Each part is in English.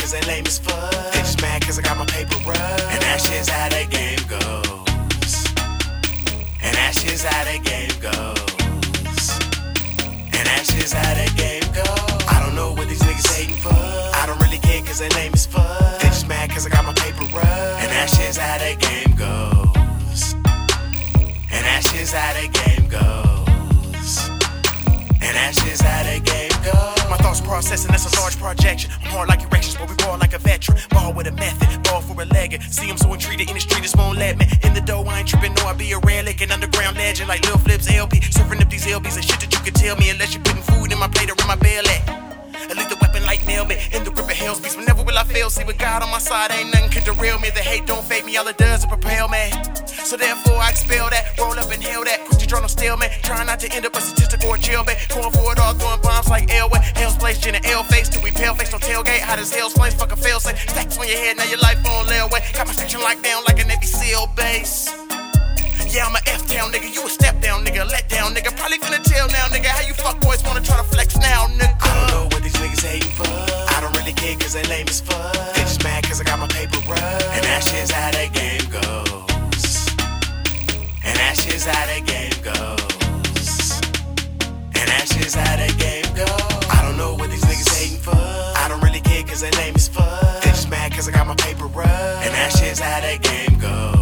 cause they lame as fuck. They just mad cause I got my paper up. And that shit's how that game goes. And that shit's how that game goes. And that shit's how that game goes. I don't know what these niggas hating for. I don't really care cause they lame as fuck. They just mad cause I got my paper up. And that shit's how that game goes. And that shit's how that game goes. And that shit's how that game goes. My thoughts processing, that's a large projection. I'm hard like erections, but we ball like a veteran. Ball with a method, ball for a legend. See him so entreated in the street, it's won't let me. In the dough, I ain't tripping, no, I be a relic. An underground legend like Lil Flips LP. Serving up these LBs and shit that you can tell me. Unless you putting food in my plate or in my belly. I leave the weapon like nail me in the grip of hell's beast. Whenever will I fail? See with God on my side, ain't nothing can derail me. The hate don't fake me, all it does is propel me. So therefore I expel that, roll up and hail that. Quick to draw no stalemate, trying not to end up a statistic or a jailbait. Going for it all, throwing bombs like Elway. Hell's place, Jenna L face, till we pale face, no tailgate. Hot as hell's flames, fucking fail safe. Stacks on your head, now your life on layaway. Got my section locked down like a Navy SEAL base. Yeah, I'm a F-town nigga, you a step down nigga, let down nigga. Probably finna tell now nigga, how you fuck boys wanna try to flex now nigga. I don't know what these niggas hating for. I don't really care cause they lame as fuck. They just mad cause I got my paper up. And that shit's how that game goes. And that shit's how that game goes. And that shit's how that game goes. I don't know what these niggas hating for. I don't really care cause they lame as fuck. They just mad cause I got my paper up. And that shit's how that game goes.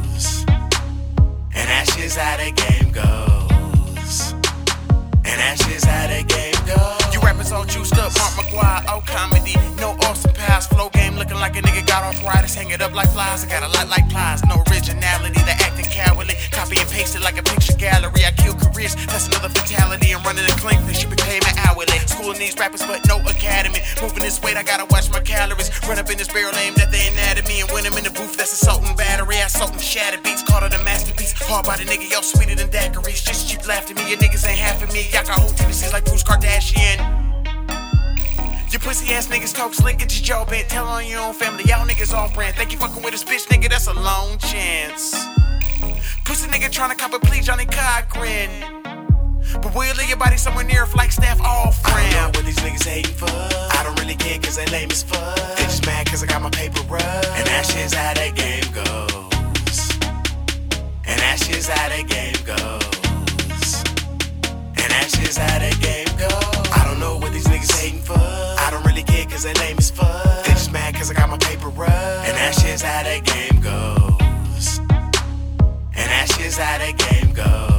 And that shit's how that game goes. And that shit's how that game goes. You rappers all juiced up, Mark McGuire, oh comedy. No Austin Powers, flow game looking like a nigga got arthritis. Hang it up like flies, I got a lot like plies. No originality, the acting cowardly. Copy and paste it like a picture gallery. I kill careers, that's another fatality. I'm running a clean fish, you be paying me hourly. Schooling these rappers, but no academy. Moving this weight, I gotta watch my calories. Run up in this barrel aimed at the anatomy. And when I'm in the booth, that's assault and battery. I assault and shatter beats, called it a masterpiece. Hard by the nigga, y'all sweeter than daiquiris. Just cheap laughing me, your niggas ain't half of me. Y'all got whole tendencies like Bruce Kardashian. Your pussy ass niggas talk slick, get your jaw bent. Tell on your own family, y'all niggas off brand. Think you fucking with this bitch, nigga, that's a long chance. Pussy nigga tryna cop a plea, Johnny Cochran. But we'll leave your body somewhere near Flagstaff off ramp. I don't know what these niggas hating for. I don't really care cause they lame as fuck. They just mad cause I got my paper up. And that shit's how that game goes. And that shit's how that game goes. And that shit's how that game goes. I don't know what these niggas hating for. I don't really care cause they lame as fuck. They just mad cause I got my paper up. And that shit's how that game goes. And that shit's how that game goes.